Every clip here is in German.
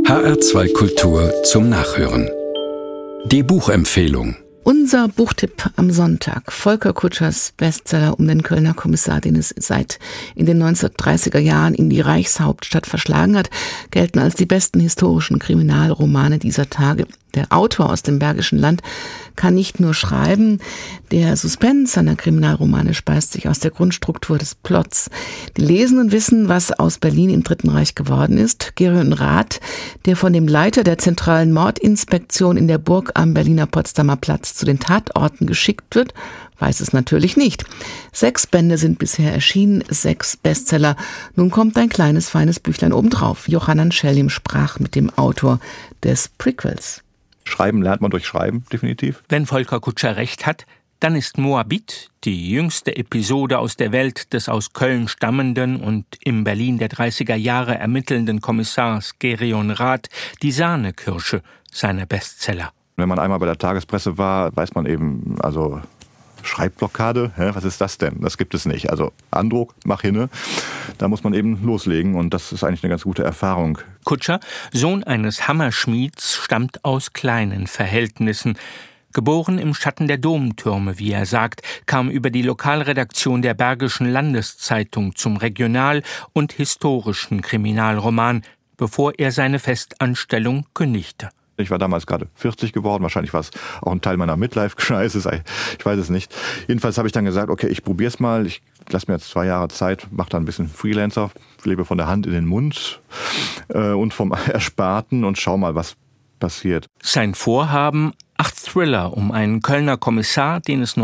HR2 Kultur zum Nachhören. Die Buchempfehlung. Unser Buchtipp am Sonntag. Volker Kutschers Bestseller um den Kölner Kommissar, den es seit in den 1930er Jahren in die Reichshauptstadt verschlagen hat, gelten als die besten historischen Kriminalromane dieser Tage. Der Autor aus dem Bergischen Land kann nicht nur schreiben, der Suspense seiner Kriminalromane speist sich aus der Grundstruktur des Plots. Die Lesenden wissen, was aus Berlin im Dritten Reich geworden ist. Gerion Rath, der von dem Leiter der zentralen Mordinspektion in der Burg am Berliner Potsdamer Platz zu den Tatorten geschickt wird, weiß es natürlich nicht. 6 Bände sind bisher erschienen, 6 Bestseller. Nun kommt ein kleines, feines Büchlein obendrauf. Johannan Schellim sprach mit dem Autor des Prequels. Schreiben lernt man durch Schreiben, definitiv. Wenn Volker Kutscher recht hat, dann ist Moabit, die jüngste Episode aus der Welt des aus Köln stammenden und im Berlin der 30er Jahre ermittelnden Kommissars Gerion Rath, die Sahnekirsche seiner Bestseller. Wenn man einmal bei der Tagespresse war, weiß man eben, also Schreibblockade, was ist das denn? Das gibt es nicht. Also Andruck, mach hinne, da muss man eben loslegen und das ist eigentlich eine ganz gute Erfahrung. Kutscher, Sohn eines Hammerschmieds, stammt aus kleinen Verhältnissen. Geboren im Schatten der Domtürme, wie er sagt, kam über die Lokalredaktion der Bergischen Landeszeitung zum regional- und historischen Kriminalroman, bevor er seine Festanstellung kündigte. Ich war damals gerade 40 geworden, wahrscheinlich war es auch ein Teil meiner Midlife-Crisis, ich weiß es nicht. Jedenfalls habe ich dann gesagt, okay, ich probiere es mal, ich lasse mir jetzt 2 Jahre Zeit, mache da ein bisschen Freelancer, lebe von der Hand in den Mund und vom Ersparten und schau mal, was passiert. Sein Vorhaben: 8 Thriller um einen Kölner Kommissar, den es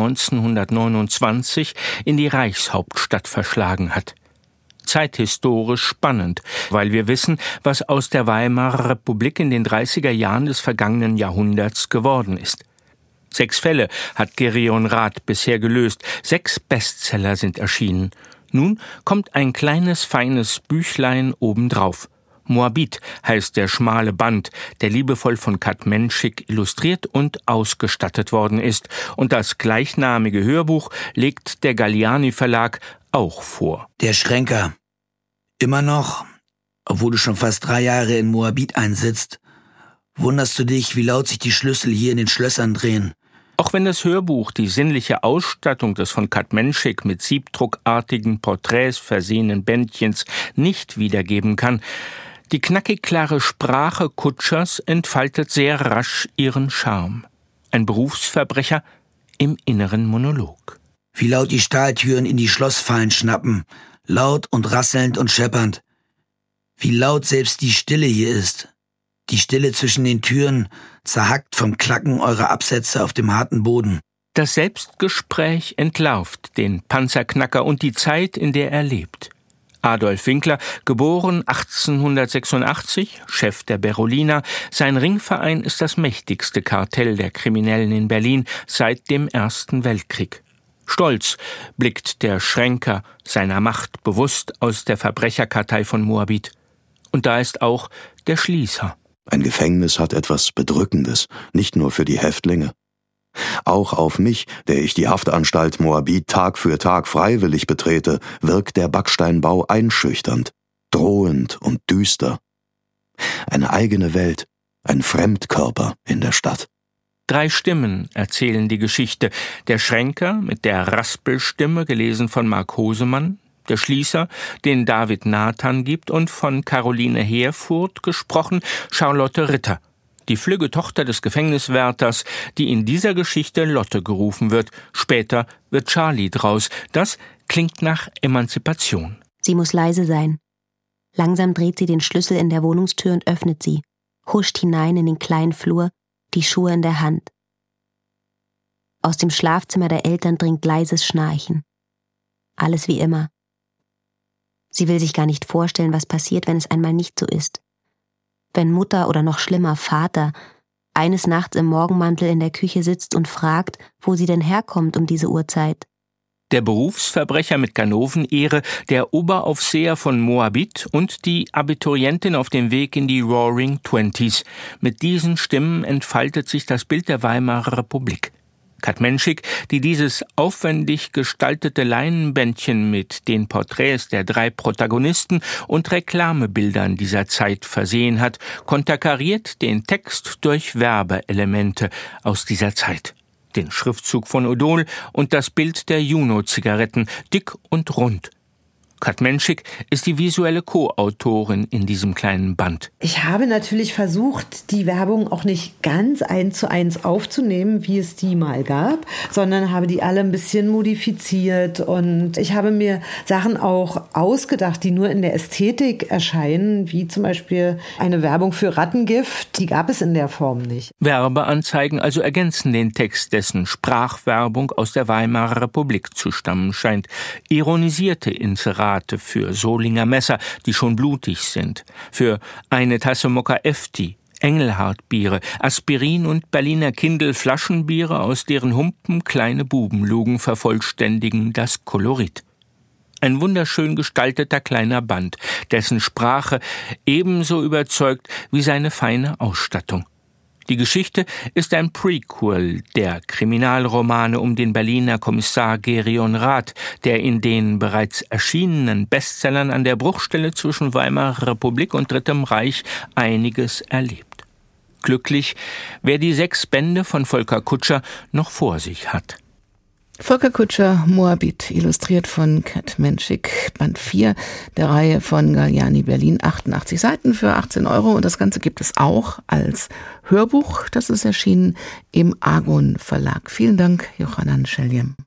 1929 in die Reichshauptstadt verschlagen hat. Zeithistorisch spannend, weil wir wissen, was aus der Weimarer Republik in den 30er Jahren des vergangenen Jahrhunderts geworden ist. 6 Fälle hat Gerion Rath bisher gelöst, 6 Bestseller sind erschienen. Nun kommt ein kleines, feines Büchlein obendrauf. Moabit heißt der schmale Band, der liebevoll von Kat Menschik illustriert und ausgestattet worden ist. Und das gleichnamige Hörbuch legt der Galliani Verlag auch vor. Der Schränker. Immer noch, obwohl du schon fast 3 Jahre in Moabit einsitzt, wunderst du dich, wie laut sich die Schlüssel hier in den Schlössern drehen. Auch wenn das Hörbuch die sinnliche Ausstattung des von Kat Menschik mit siebdruckartigen Porträts versehenen Bändchens nicht wiedergeben kann, die knackig klare Sprache Kutschers entfaltet sehr rasch ihren Charme. Ein Berufsverbrecher im inneren Monolog. Wie laut die Stahltüren in die Schlossfallen schnappen, laut und rasselnd und scheppernd. Wie laut selbst die Stille hier ist. Die Stille zwischen den Türen, zerhackt vom Klacken eurer Absätze auf dem harten Boden. Das Selbstgespräch entlarvt den Panzerknacker und die Zeit, in der er lebt. Adolf Winkler, geboren 1886, Chef der Berolina. Sein Ringverein ist das mächtigste Kartell der Kriminellen in Berlin seit dem Ersten Weltkrieg. Stolz blickt der Schränker seiner Macht bewusst aus der Verbrecherkartei von Moabit. Und da ist auch der Schließer. Ein Gefängnis hat etwas Bedrückendes, nicht nur für die Häftlinge. Auch auf mich, der ich die Haftanstalt Moabit Tag für Tag freiwillig betrete, wirkt der Backsteinbau einschüchternd, drohend und düster. Eine eigene Welt, ein Fremdkörper in der Stadt. 3 Stimmen erzählen die Geschichte. Der Schränker mit der Raspelstimme, gelesen von Mark Hosemann, der Schließer, den David Nathan gibt, und von Caroline Herfurth gesprochen, Charlotte Ritter, die flügge Tochter des Gefängniswärters, die in dieser Geschichte Lotte gerufen wird. Später wird Charlie draus. Das klingt nach Emanzipation. Sie muss leise sein. Langsam dreht sie den Schlüssel in der Wohnungstür und öffnet sie, huscht hinein in den kleinen Flur, die Schuhe in der Hand. Aus dem Schlafzimmer der Eltern dringt leises Schnarchen. Alles wie immer. Sie will sich gar nicht vorstellen, was passiert, wenn es einmal nicht so ist. Wenn Mutter oder noch schlimmer Vater eines Nachts im Morgenmantel in der Küche sitzt und fragt, wo sie denn herkommt um diese Uhrzeit. Der Berufsverbrecher mit Ganovenehre, der Oberaufseher von Moabit und die Abiturientin auf dem Weg in die Roaring Twenties. Mit diesen Stimmen entfaltet sich das Bild der Weimarer Republik. Kat Menschik, die dieses aufwendig gestaltete Leinenbändchen mit den Porträts der 3 Protagonisten und Reklamebildern dieser Zeit versehen hat, konterkariert den Text durch Werbeelemente aus dieser Zeit. Den Schriftzug von Odol und das Bild der Juno-Zigaretten, dick und rund. Kat Menschik ist die visuelle Co-Autorin in diesem kleinen Band. Ich habe natürlich versucht, die Werbung auch nicht ganz 1:1 aufzunehmen, wie es die mal gab, sondern habe die alle ein bisschen modifiziert und ich habe mir Sachen auch ausgedacht, die nur in der Ästhetik erscheinen, wie zum Beispiel eine Werbung für Rattengift, die gab es in der Form nicht. Werbeanzeigen also ergänzen den Text, dessen Sprachwerbung aus der Weimarer Republik zu stammen scheint. Ironisierte Inserate für Solinger Messer, die schon blutig sind, für eine Tasse Mokka Efti, Engelhard-Biere, Aspirin und Berliner Kindl Flaschenbiere, aus deren Humpen kleine Bubenlugen vervollständigen das Kolorit. Ein wunderschön gestalteter kleiner Band, dessen Sprache ebenso überzeugt wie seine feine Ausstattung. Die Geschichte ist ein Prequel der Kriminalromane um den Berliner Kommissar Gerion Rath, der in den bereits erschienenen Bestsellern an der Bruchstelle zwischen Weimarer Republik und Drittem Reich einiges erlebt. Glücklich, wer die 6 Bände von Volker Kutscher noch vor sich hat. Volker Kutscher, Moabit, illustriert von Kat Menschik, Band 4 der Reihe von Galliani Berlin, 88 Seiten für 18 €. Und das Ganze gibt es auch als Hörbuch. Das ist erschienen im Argon Verlag. Vielen Dank, Yochanan Scheljem.